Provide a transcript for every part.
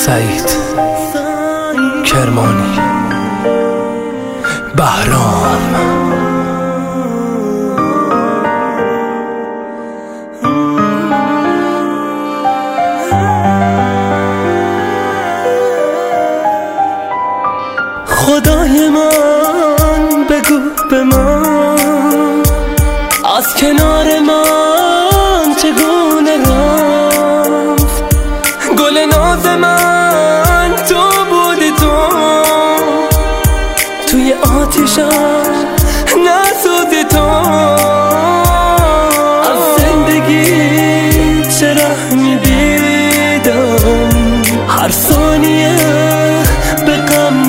سعید کرمانی بهرام. خدای من بگو به من از کنار من چگونه رفت گل ناز من تو بودی تو توی آتیشم نسوزی تو از زندگی چه رحمی دیدم هر ثانیه به غم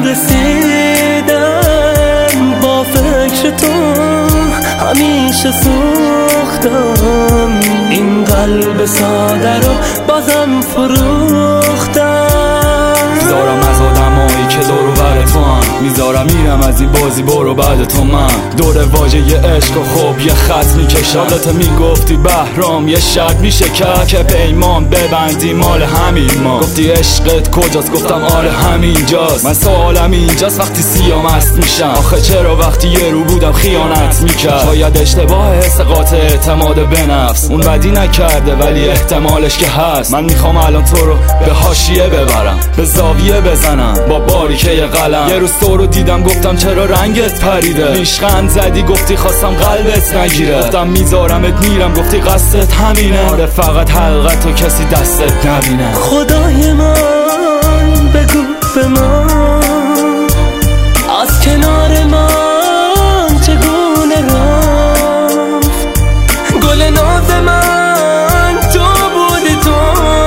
رسیدم با فکر تو همیشه سوختم این قلب ساده رو بازم فروختم میذارم از آدمایی که دور و بر تو هم میذارم میرم از این بازی برو بعد تو من دور واژه یه عشق و خوب یه خط میکشم حالت میگفتی بهرام یه شرط میشه که پیمان ببندی مال همین ما گفتی عشقت کجاست گفتم آره همینجاست من سوالم اینجاست وقتی سیاه مست میشم آخه چرا وقتی یه رو بودم خیانت میکرد شاید اشتباه حس قاطع اعتماد به نفس اون بدی نکرده ولی احتمالش که هست من میخوام الان تو رو به حاشیه ببرم به زاویه بزنم با باریکه قلم یه روز تو رو دیدم گفتم چرا رنگت پریده نیشخند زدی گفتی خواستم قلبت نگیره گفتم میذارمت میرم گفتی قصدت همینه آره فقط حلقت و کسی دستت نبینه خدای من بگو به من از کنار من چگونه رفت گل ناز من تو بودی تو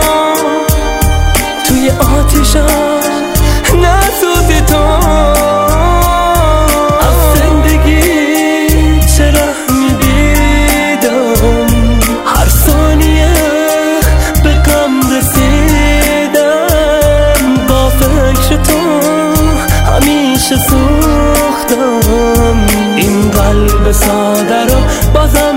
توی آتیشم نسوزی تو از زندگی چه رحمی دیدم هر ثانیه به غم رسیدم با فکر تو همیشه سوختم این قلب ساده رو بازم